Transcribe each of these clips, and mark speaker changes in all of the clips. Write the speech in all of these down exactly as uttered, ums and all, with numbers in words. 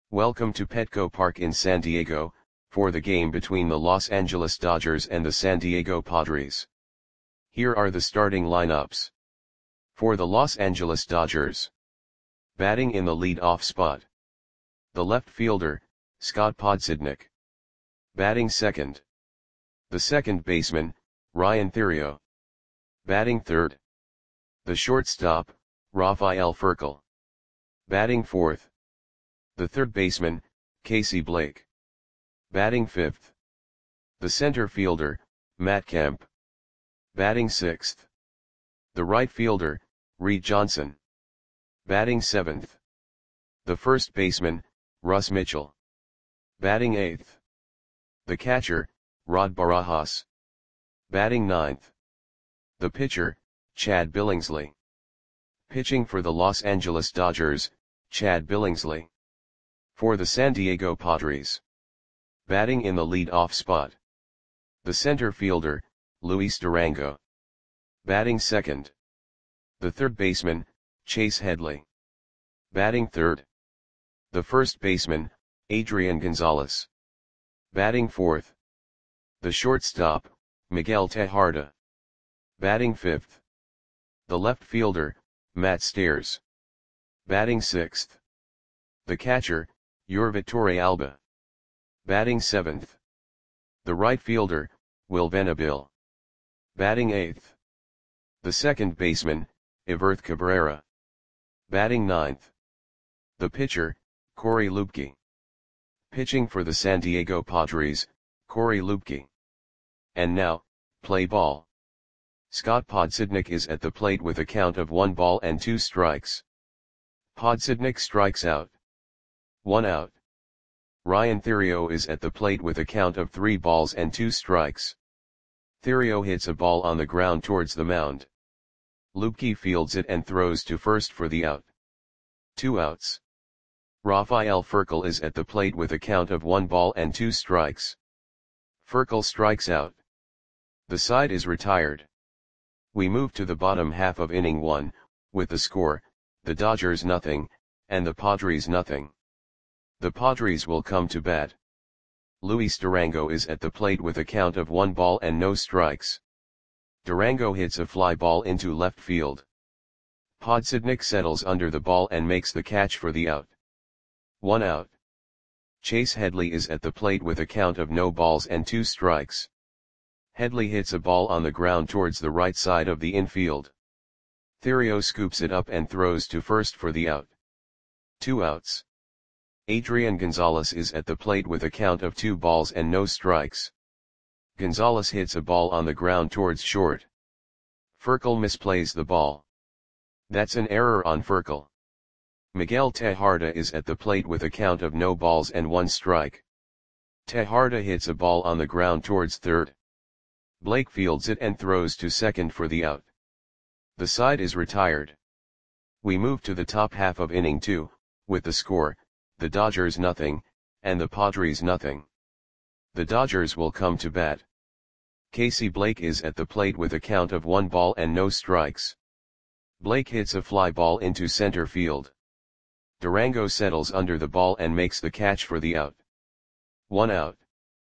Speaker 1: Welcome to Petco Park in San Diego, for the game between the Los Angeles Dodgers and the San Diego Padres. Here are the starting lineups. For the Los Angeles Dodgers. Batting in the lead-off spot. The left fielder, Scott Podsednik. Batting second. The second baseman, Ryan Theriot. Batting third. The shortstop, Rafael Furcal. Batting fourth. The third baseman, Casey Blake. Batting fifth. The center fielder, Matt Kemp. Batting sixth. The right fielder, Reed Johnson. Batting seventh. The first baseman, Russ Mitchell. Batting eighth. The catcher, Rod Barajas. Batting ninth. The pitcher, Chad Billingsley. Pitching for the Los Angeles Dodgers, Chad Billingsley. For the San Diego Padres. Batting in the lead-off spot. The center fielder, Luis Durango. Batting second. The third baseman, Chase Headley. Batting third. The first baseman, Adrian Gonzalez. Batting fourth. The shortstop, Miguel Tejada. Batting fifth. The left fielder, Matt Stairs. Batting sixth. The catcher, Yorvitor Alba. Batting seventh. The right fielder, Will Venable. Batting eighth. The second baseman, Everth Cabrera. Batting ninth. The pitcher, Corey Lupke. Pitching for the San Diego Padres, Corey Lupke. And now, play ball. Scott Podsednik is at the plate with a count of one ball and two strikes. Podsednik strikes out. One out. Ryan Theriot is at the plate with a count of three balls and two strikes. Theriot hits a ball on the ground towards the mound. Lupke fields it and throws to first for the out. Two outs. Rafael Furcal is at the plate with a count of one ball and two strikes. Furcal strikes out. The side is retired. We move to the bottom half of inning one, with the score, the Dodgers nothing, and the Padres nothing. The Padres will come to bat. Luis Durango is at the plate with a count of one ball and no strikes. Durango hits a fly ball into left field. Podsednik settles under the ball and makes the catch for the out. One out. Chase Headley is at the plate with a count of no balls and two strikes. Headley hits a ball on the ground towards the right side of the infield. Theriot scoops it up and throws to first for the out. Two outs. Adrian Gonzalez is at the plate with a count of two balls and no strikes. Gonzalez hits a ball on the ground towards short. Furcal misplays the ball. That's an error on Furcal. Miguel Tejada is at the plate with a count of no balls and one strike. Tejada hits a ball on the ground towards third. Blake fields it and throws to second for the out. The side is retired. We move to the top half of inning two, with the score, the Dodgers nothing, and the Padres nothing. The Dodgers will come to bat. Casey Blake is at the plate with a count of one ball and no strikes. Blake hits a fly ball into center field. Durango settles under the ball and makes the catch for the out. One out.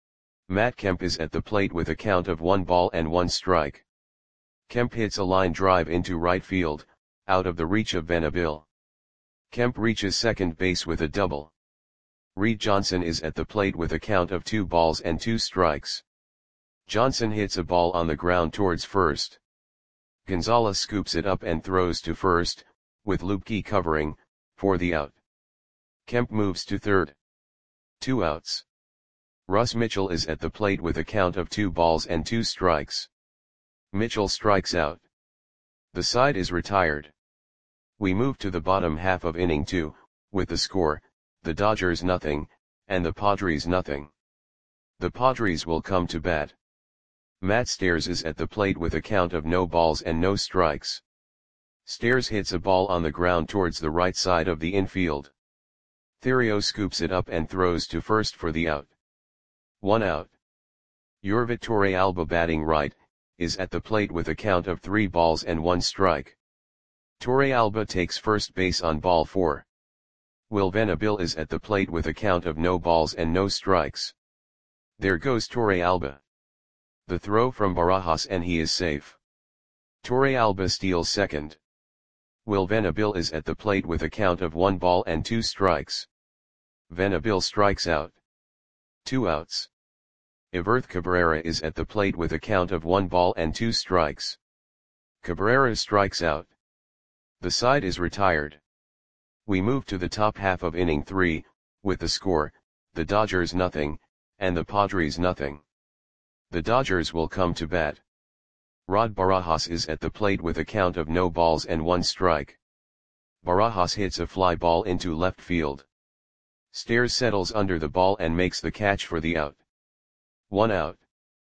Speaker 1: Matt Kemp is at the plate with a count of one ball and one strike. Kemp hits a line drive into right field, out of the reach of Venable. Kemp reaches second base with a double. Reed Johnson is at the plate with a count of two balls and two strikes. Johnson hits a ball on the ground towards first. Gonzalez scoops it up and throws to first, with Lupke covering, for the out. Kemp moves to third. Two outs. Russ Mitchell is at the plate with a count of two balls and two strikes. Mitchell strikes out. The side is retired. We move to the bottom half of inning two, with the score, the Dodgers nothing, and the Padres nothing. The Padres will come to bat. Matt Stairs is at the plate with a count of no balls and no strikes. Stairs hits a ball on the ground towards the right side of the infield. Theriot scoops it up and throws to first for the out. One out. Yorvitor Alba batting right, is at the plate with a count of three balls and one strike. Torrealba takes first base on ball four. Will Venabil is at the plate with a count of no balls and no strikes. There goes Torre Alba. The throw from Barajas and he is safe. Torre Alba steals second. Will Venabil is at the plate with a count of one ball and two strikes. Venabil strikes out. Two outs. Everth Cabrera is at the plate with a count of one ball and two strikes. Cabrera strikes out. The side is retired. We move to the top half of inning three, with the score, the Dodgers nothing, and the Padres nothing. The Dodgers will come to bat. Rod Barajas is at the plate with a count of no balls and one strike. Barajas hits a fly ball into left field. Stairs settles under the ball and makes the catch for the out. One out.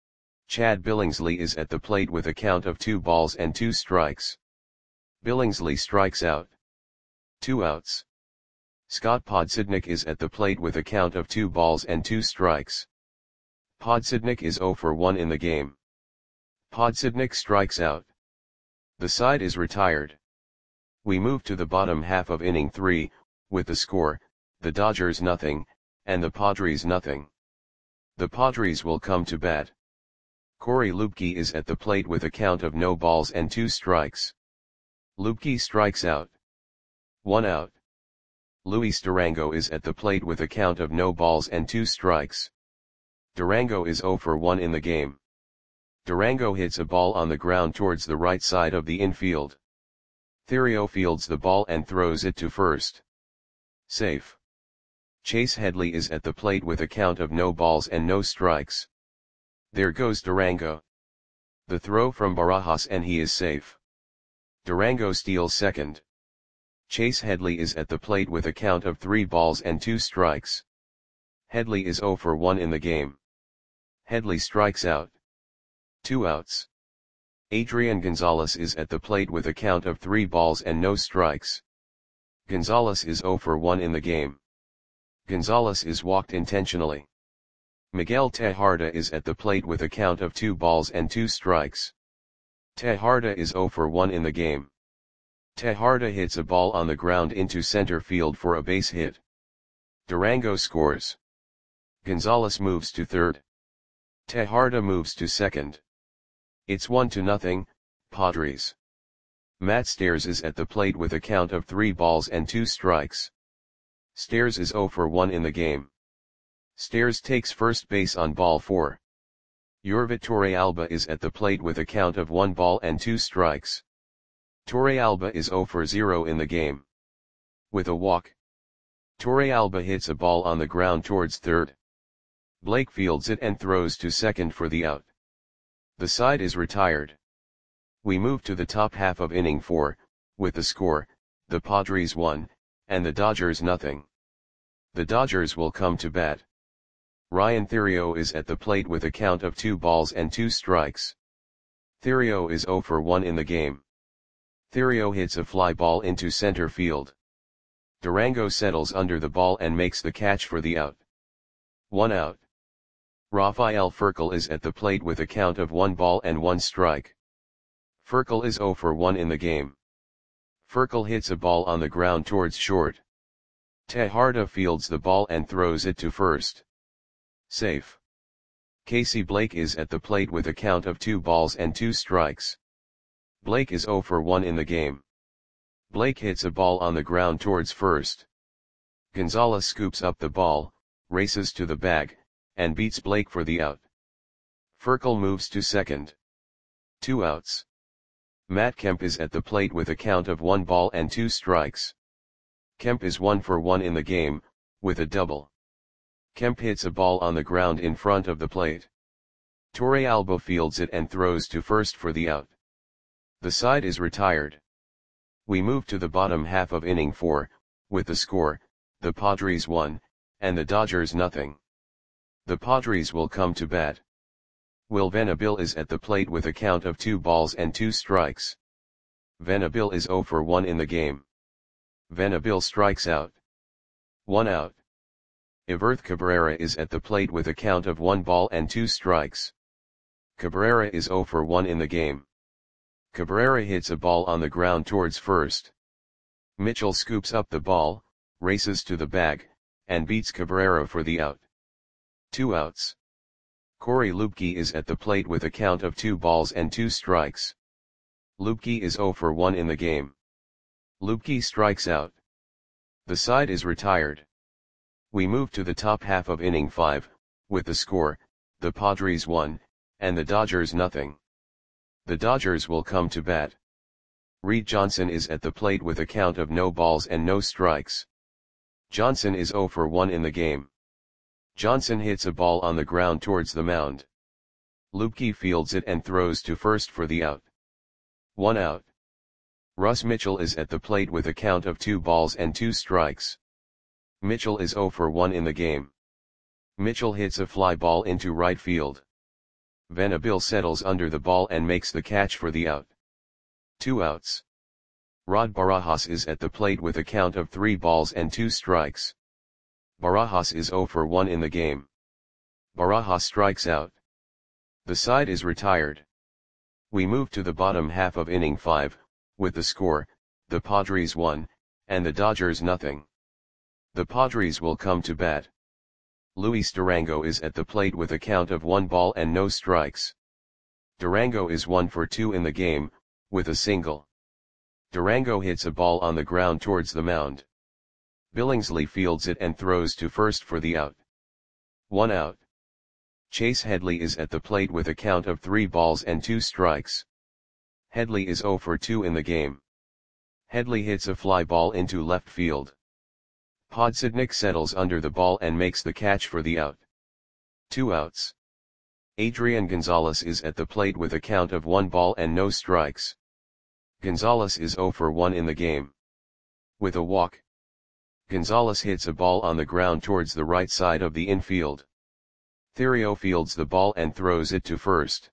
Speaker 1: Chad Billingsley is at the plate with a count of two balls and two strikes. Billingsley strikes out. Two outs. Scott Podsednik is at the plate with a count of two balls and two strikes. Podsednik is zero for one in the game. Podsednik strikes out. The side is retired. We move to the bottom half of inning three, with the score, the Dodgers nothing, and the Padres nothing. The Padres will come to bat. Corey Lupke is at the plate with a count of no balls and two strikes. Lupke strikes out. One out. Luis Durango is at the plate with a count of no balls and two strikes. Durango is zero for one in the game. Durango hits a ball on the ground towards the right side of the infield. Theriot fields the ball and throws it to first. Safe. Chase Headley is at the plate with a count of no balls and no strikes. There goes Durango. The throw from Barajas and he is safe. Durango steals second. Chase Headley is at the plate with a count of three balls and two strikes. Headley is zero for one in the game. Headley strikes out. Two outs. Adrian Gonzalez is at the plate with a count of three balls and no strikes. Gonzalez is zero for one in the game. Gonzalez is walked intentionally. Miguel Tejada is at the plate with a count of two balls and two strikes. Tejada is zero for one in the game. Tejada hits a ball on the ground into center field for a base hit. Durango scores. Gonzalez moves to third. Tejada moves to second. It's one to nothing, Padres. Matt Stairs is at the plate with a count of three balls and two strikes. Stairs is zero for one in the game. Stairs takes first base on ball four. Yorvit Torre Alba is at the plate with a count of one ball and two strikes. Torre Alba is zero for zero in the game. With a walk. Torre Alba hits a ball on the ground towards third. Blake fields it and throws to second for the out. The side is retired. We move to the top half of inning four, with the score, the Padres one, and the Dodgers nothing. The Dodgers will come to bat. Ryan Theriot is at the plate with a count of two balls and two strikes. Theriot is zero for one in the game. Theriot hits a fly ball into center field. Durango settles under the ball and makes the catch for the out. One out. Rafael Furcal is at the plate with a count of one ball and one strike. Furcal is zero for one in the game. Furcal hits a ball on the ground towards short. Tejada fields the ball and throws it to first. Safe. Casey Blake is at the plate with a count of two balls and two strikes. Blake is zero for one in the game. Blake hits a ball on the ground towards first. Gonzalez scoops up the ball, races to the bag, and beats Blake for the out. Furcal moves to second. Two outs. Matt Kemp is at the plate with a count of one ball and two strikes. Kemp is one for one in the game, with a double. Kemp hits a ball on the ground in front of the plate. Torre Alba fields it and throws to first for the out. The side is retired. We move to the bottom half of inning four, with the score, the Padres one, and the Dodgers nothing. The Padres will come to bat. Will Venabil is at the plate with a count of two balls and two strikes. Venabil is zero for one in the game. Venabil strikes out. One out. Everth Cabrera is at the plate with a count of one ball and two strikes. Cabrera is zero for one in the game. Cabrera hits a ball on the ground towards first. Mitchell scoops up the ball, races to the bag, and beats Cabrera for the out. Two outs. Corey Luebke is at the plate with a count of two balls and two strikes. Luebke is zero for one in the game. Luebke strikes out. The side is retired. We move to the top half of inning five, with the score, the Padres one, and the Dodgers nothing. The Dodgers will come to bat. Reed Johnson is at the plate with a count of no balls and no strikes. Johnson is zero for one in the game. Johnson hits a ball on the ground towards the mound. Luebke fields it and throws to first for the out. One out. Russ Mitchell is at the plate with a count of two balls and two strikes. Mitchell is zero for one in the game. Mitchell hits a fly ball into right field. Venable settles under the ball and makes the catch for the out. Two outs. Rod Barajas is at the plate with a count of three balls and two strikes. Barajas is zero for one in the game. Barajas strikes out. The side is retired. We move to the bottom half of inning five, with the score, the Padres one, and the Dodgers nothing. The Padres will come to bat. Luis Durango is at the plate with a count of one ball and no strikes. Durango is one for two in the game, with a single. Durango hits a ball on the ground towards the mound. Billingsley fields it and throws to first for the out. One out. Chase Headley is at the plate with a count of three balls and two strikes. Headley is zero for two in the game. Headley hits a fly ball into left field. Podsednik settles under the ball and makes the catch for the out. Two outs. Adrian Gonzalez is at the plate with a count of one ball and no strikes. Gonzalez is zero for one in the game. With a walk. Gonzalez hits a ball on the ground towards the right side of the infield. Theriot fields the ball and throws it to first.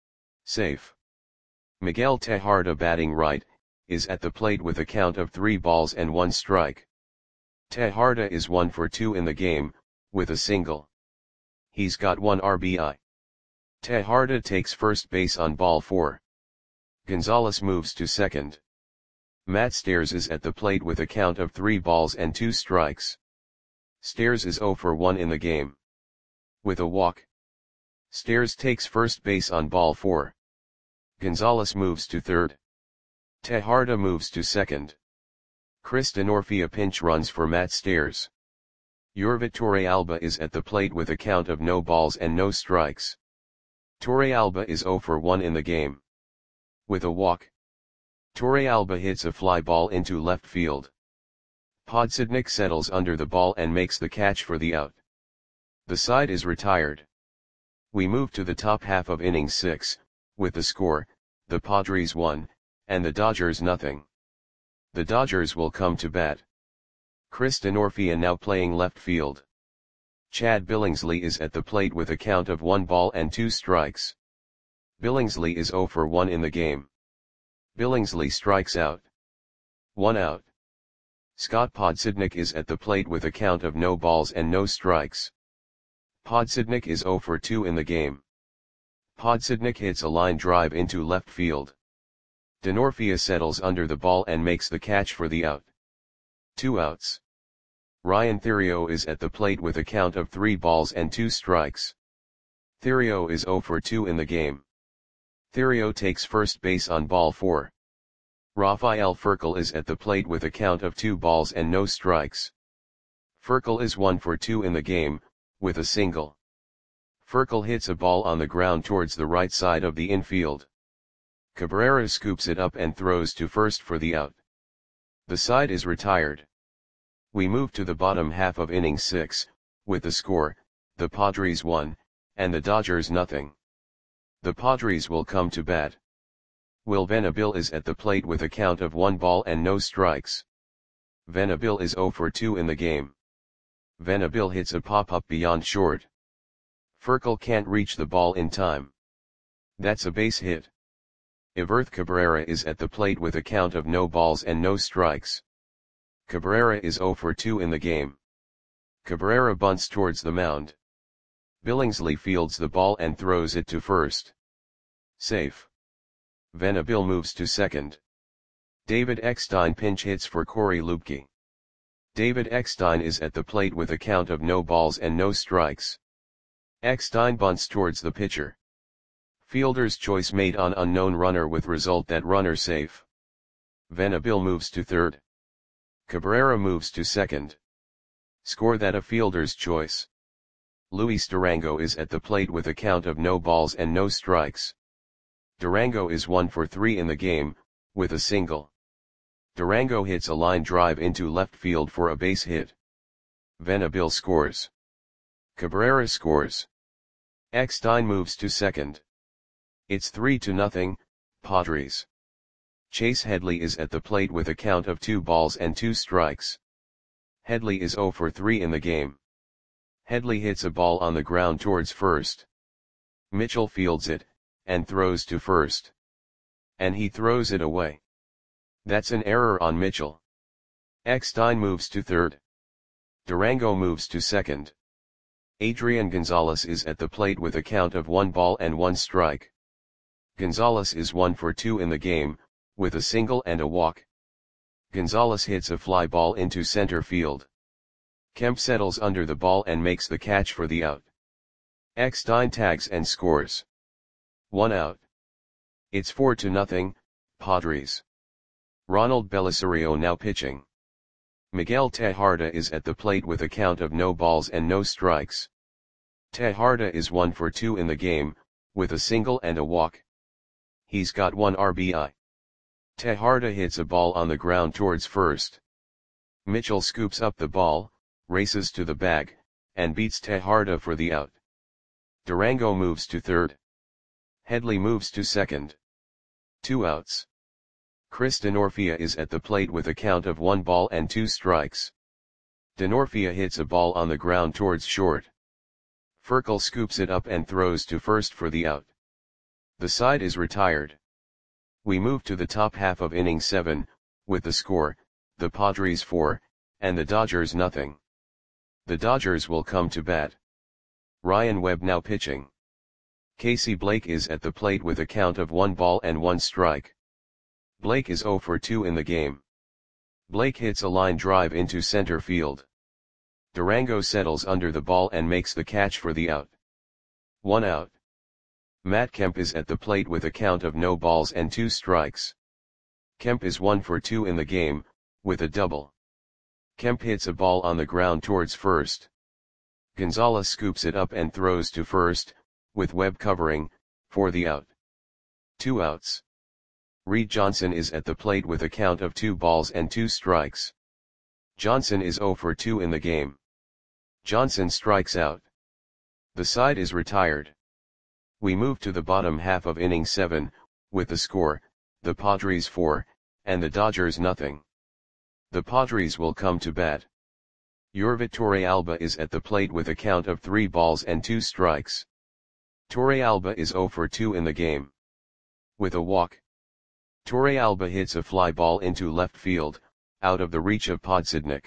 Speaker 1: Safe. Miguel Tejada, batting right, is at the plate with a count of three balls and one strike. Tejada is one for two in the game, with a single. He's got one R B I. Tejada takes first base on ball four. Gonzalez moves to second. Matt Stairs is at the plate with a count of three balls and two strikes. Stairs is zero for one in the game. With a walk. Stairs takes first base on ball four. Gonzalez moves to third. Tejada moves to second. Chris Denorfia pinch runs for Matt Stairs. Yorvit Torrealba is at the plate with a count of no balls and no strikes. Torrealba is zero for one in the game. With a walk. Torrealba hits a fly ball into left field. Podsednik settles under the ball and makes the catch for the out. The side is retired. We move to the top half of inning six, with the score, the Padres one, and the Dodgers nothing. The Dodgers will come to bat. Chris Denorfia now playing left field. Chad Billingsley is at the plate with a count of one ball and two strikes. Billingsley is zero for one in the game. Billingsley strikes out. One out. Scott Podsednik is at the plate with a count of no balls and no strikes. Podsednik is zero for two in the game. Podsednik hits a line drive into left field. Denorfia settles under the ball and makes the catch for the out. Two outs. Ryan Theriot is at the plate with a count of three balls and two strikes. Theriot is zero for two in the game. Theriot takes first base on ball four. Rafael Furcal is at the plate with a count of two balls and no strikes. Furcal is one for two in the game, with a single. Furcal hits a ball on the ground towards the right side of the infield. Cabrera scoops it up and throws to first for the out. The side is retired. We move to the bottom half of inning six, with the score, the Padres one, and the Dodgers nothing. The Padres will come to bat. Will Venable is at the plate with a count of one ball and no strikes. Venable is zero for two in the game. Venable hits a pop-up beyond short. Furcal can't reach the ball in time. That's a base hit. Everth Cabrera is at the plate with a count of no balls and no strikes. Cabrera is zero for two in the game. Cabrera bunts towards the mound. Billingsley fields the ball and throws it to first. Safe. Venable moves to second. David Eckstein pinch hits for Corey Luebke. David Eckstein is at the plate with a count of no balls and no strikes. Eckstein bunts towards the pitcher. Fielder's choice made on unknown runner with result that runner safe. Venable moves to third. Cabrera moves to second. Score that a fielder's choice. Luis Durango is at the plate with a count of no balls and no strikes. Durango is one for three in the game, with a single. Durango hits a line drive into left field for a base hit. Venable scores. Cabrera scores. Eckstein moves to second. It's three to nothing, Padres. Chase Headley is at the plate with a count of two balls and two strikes. Headley is zero for three in the game. Headley hits a ball on the ground towards first. Mitchell fields it, and throws to first. And he throws it away. That's an error on Mitchell. Eckstein moves to third. Durango moves to second. Adrian Gonzalez is at the plate with a count of one ball and one strike. Gonzalez is one for two in the game, with a single and a walk. Gonzalez hits a fly ball into center field. Kemp settles under the ball and makes the catch for the out. Eckstein tags and scores. One out. It's four to nothing, Padres. Ronald Belisario now pitching. Miguel Tejada is at the plate with a count of no balls and no strikes. Tejada is one for two in the game, with a single and a walk. He's got one R B I. Tejada hits a ball on the ground towards first. Mitchell scoops up the ball, races to the bag, and beats Tejada for the out. Durango moves to third. Headley moves to second. Two outs. Chris Denorfia is at the plate with a count of one ball and two strikes. Denorfia hits a ball on the ground towards short. Furkel scoops it up and throws to first for the out. The side is retired. We move to the top half of inning seven, with the score, the Padres four, and the Dodgers nothing. The Dodgers will come to bat. Ryan Webb now pitching. Casey Blake is at the plate with a count of one ball and one strike. Blake is zero for two in the game. Blake hits a line drive into center field. Durango settles under the ball and makes the catch for the out. One out. Matt Kemp is at the plate with a count of no balls and two strikes. Kemp is one for two in the game, with a double. Kemp hits a ball on the ground towards first. Gonzalez scoops it up and throws to first, with Webb covering, for the out. Two outs. Reed Johnson is at the plate with a count of two balls and two strikes. Johnson is zero for two in the game. Johnson strikes out. The side is retired. We move to the bottom half of inning seven, with the score, the Padres four, and the Dodgers nothing. The Padres will come to bat. Yorvit Torrealba is at the plate with a count of three balls and two strikes. Torrealba is zero for two in the game. With a walk. Torrealba hits a fly ball into left field, out of the reach of Podsednik.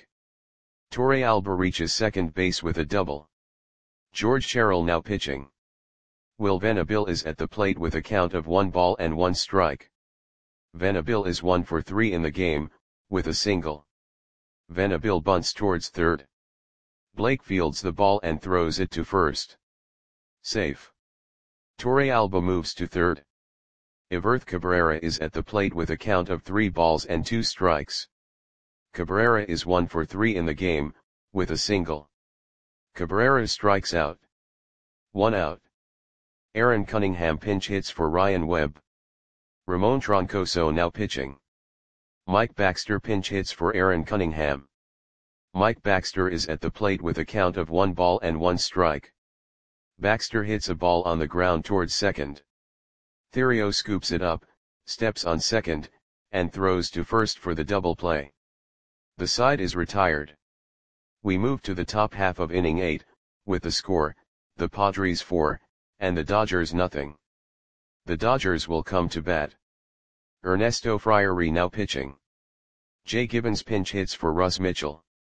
Speaker 1: Torrealba reaches second base with a double. George Sherrill now pitching. Will Venable is at the plate with a count of one ball and one strike. Venable is one for three in the game, with a single. Venable bunts towards third. Blake fields the ball and throws it to first. Safe. Torrealba moves to third. Everth Cabrera is at the plate with a count of three balls and two strikes. Cabrera is one for three in the game, with a single. Cabrera strikes out. One out. Aaron Cunningham pinch hits for Ryan Webb. Ramon Troncoso now pitching. Mike Baxter pinch hits for Aaron Cunningham. Mike Baxter is at the plate with a count of one ball and one strike. Baxter hits a ball on the ground towards second. Theriot scoops it up, steps on second, and throws to first for the double play. The side is retired. We move to the top half of inning eight, with the score, the Padres four, and the Dodgers nothing. The Dodgers will come to bat. Ernesto Friary now pitching. Jay Gibbons pinch hits for Russ Mitchell.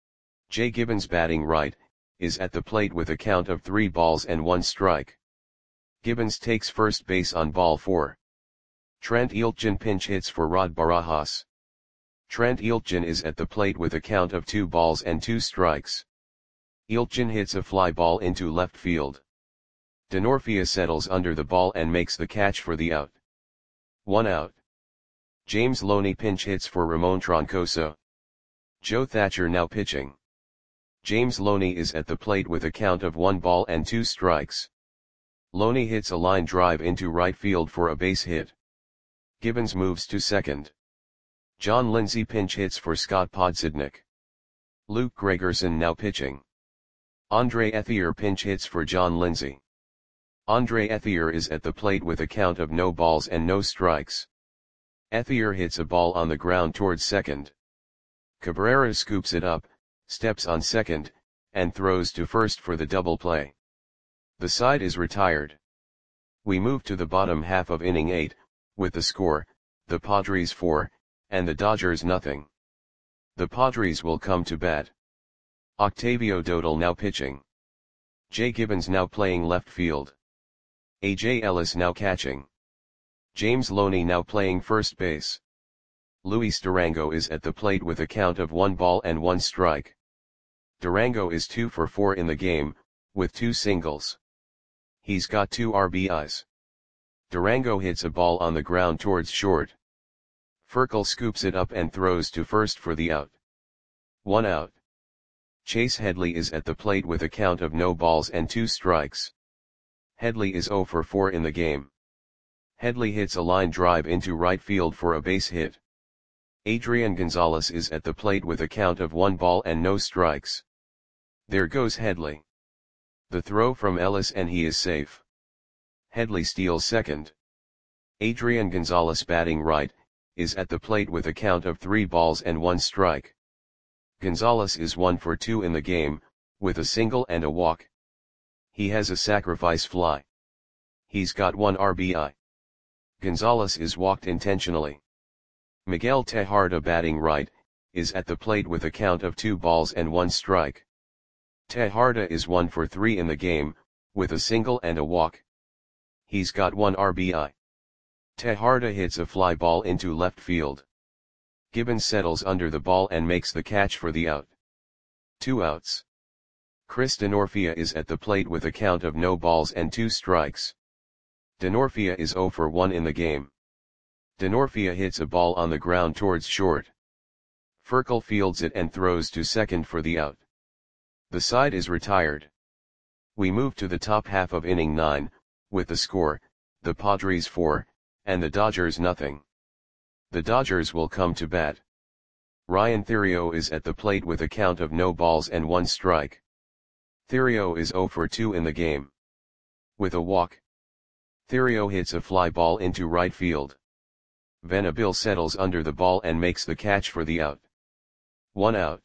Speaker 1: Jay Gibbons batting right, is at the plate with a count of three balls and one strike. Gibbons takes first base on ball four. Trent Yelchin pinch hits for Rod Barajas. Trent Iltgen is at the plate with a count of two balls and two strikes. Iltgen hits a fly ball into left field. Denorfia settles under the ball and makes the catch for the out. One out. James Loney pinch hits for Ramon Troncoso. Joe Thatcher now pitching. James Loney is at the plate with a count of one ball and two strikes. Loney hits a line drive into right field for a base hit. Gibbons moves to second. John Lindsay pinch hits for Scott Podsednik. Luke Gregerson now pitching. Andre Ethier pinch hits for John Lindsay. Andre Ethier is at the plate with a count of no balls and no strikes. Ethier hits a ball on the ground towards second. Cabrera scoops it up, steps on second, and throws to first for the double play. The side is retired. We move to the bottom half of inning eight, with the score, the Padres four, and the Dodgers nothing. The Padres will come to bat. Octavio Dotel now pitching. Jay Gibbons now playing left field. A J Ellis now catching. James Loney now playing first base. Luis Durango is at the plate with a count of one ball and one strike. Durango is two for four in the game, with two singles. He's got two R B Is. Durango hits a ball on the ground towards short. Furkel scoops it up and throws to first for the out. One out. Chase Headley is at the plate with a count of no balls and two strikes. Headley is zero for four in the game. Headley hits a line drive into right field for a base hit. Adrian Gonzalez is at the plate with a count of one ball and no strikes. There goes Headley. The throw from Ellis and he is safe. Headley steals second. Adrian Gonzalez batting right, is at the plate with a count of three balls and one strike. Gonzalez is one for two in the game, with a single and a walk. He has a sacrifice fly. He's got one R B I. Gonzalez is walked intentionally. Miguel Tejada batting right, is at the plate with a count of two balls and one strike. Tejada is one for three in the game, with a single and a walk. He's got one R B I. Tejada hits a fly ball into left field. Gibbons settles under the ball and makes the catch for the out. Two outs. Chris Denorfia is at the plate with a count of no balls and two strikes. Denorfia is zero for one in the game. Denorfia hits a ball on the ground towards short. Furkel fields it and throws to second for the out. The side is retired. We move to the top half of inning nine, with the score, the Padres four, and the Dodgers nothing. The Dodgers will come to bat. Ryan Theriot is at the plate with a count of no balls and one strike. Theriot is zero for two in the game. With a walk. Theriot hits a fly ball into right field. Venable settles under the ball and makes the catch for the out. One out.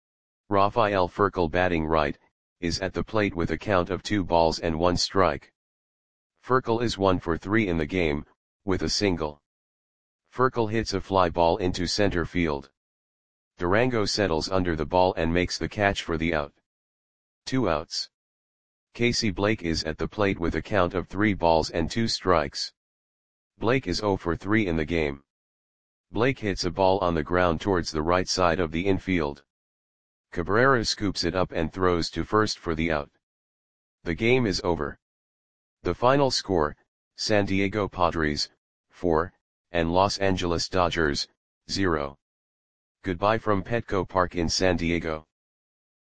Speaker 1: Rafael Furkel batting right, is at the plate with a count of two balls and one strike. Furkel is one for three in the game, with a single. Furkel hits a fly ball into center field. Durango settles under the ball and makes the catch for the out. Two outs. Casey Blake is at the plate with a count of three balls and two strikes. Blake is zero for three in the game. Blake hits a ball on the ground towards the right side of the infield. Cabrera scoops it up and throws to first for the out. The game is over. The final score, San Diego Padres, four, and Los Angeles Dodgers, zero. Goodbye from Petco Park in San Diego.